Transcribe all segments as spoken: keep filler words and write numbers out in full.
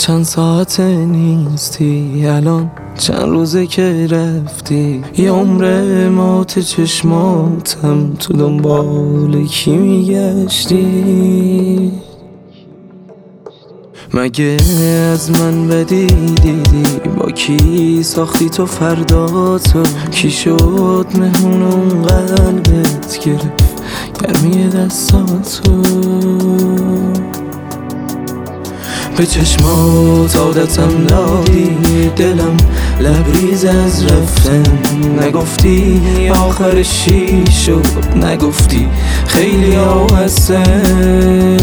چند ساعت نیستی، الان چند روزه که رفتی. یه عمر مات چشماتم تو دنبال کی میگشتی؟ مگه از من بدی دیدی؟ با کی ساختی تو فرداتو؟ کی شد مهمون اون قلبت گرفت گرمی دستاتو؟ به چشمات عادتم دادی، دلم لبریز از رفتن. نگفتی آخرش چی شد، نگفتی خیلی ها هستن.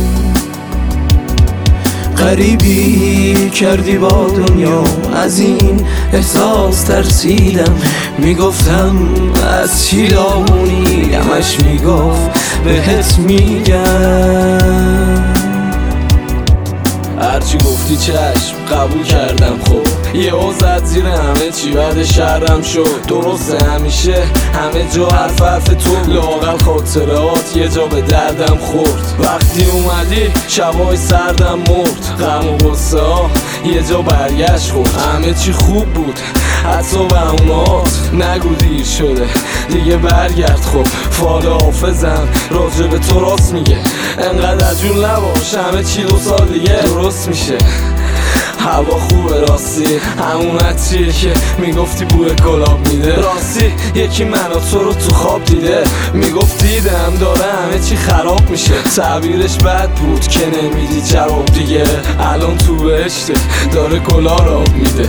غریبی کردی با دنیا، از این احساس ترسیدم. میگفتم از چی دامونی، همش میگفت بهت میگم. هرچی گفتی چشم قبول کردم. خب یه زد زیر همه چی بعد شرم شد. درسته همیشه همه جا حرف حرف تو، لااقل خاطرات یه جا به دردم خورد. وقتی اومدی شبای سردم مرد، غم و غصه ها یه جا برگشت خورد. همه چی خوب بود حتی بهونات، نگو دیر شده دیگه برگرد. خب فال حافظم راجع به تو راست میگه، انقدر عجول نباش همه چی دو سال دیگه درست میشه. هوا خوبه راستی، همون عطریه که میگفتی بوی گلاب میده. راستی یکی منو تو رو تو خواب دیده، میگفت دیدم داره همه چی خراب میشه. تعبیرش بد بود که نمیدی جواب دیگه، الان تو بهشته داره گلا راب میده.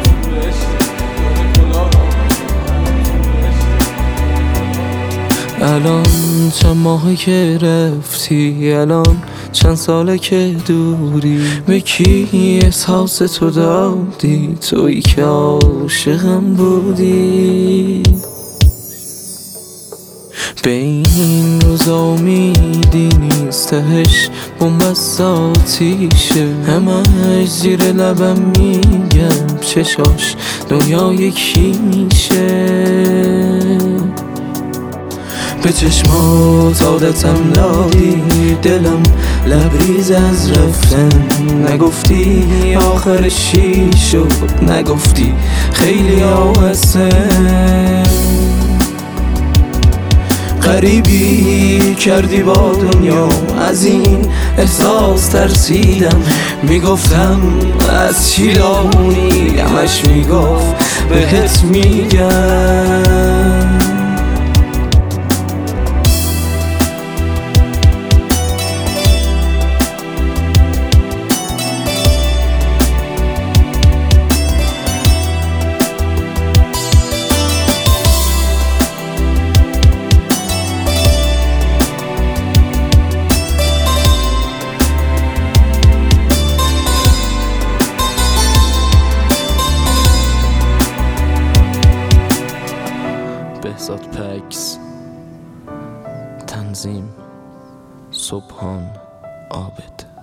الان چند ماهه که رفتی، الان چند ساله که دوری. به کی احساس تو دادی؟ تویی که عاشقم بودی. به این روزا امیدی نیست، تهش بنبست آتیشه. همش زیر لبم میگم چشاش دنیا یکی میشه. به چشمات عادتم دادی، دلم لبریز از رفتن. نگفتی آخرش چی شد، نگفتی خیلی ها هستن. غریبی کردی با دنیا، از این احساس ترسیدم. میگفتم از چی دامونی، همش میگفت بهت میگم. بهزاد پکس، تنظیم سبحان عابد.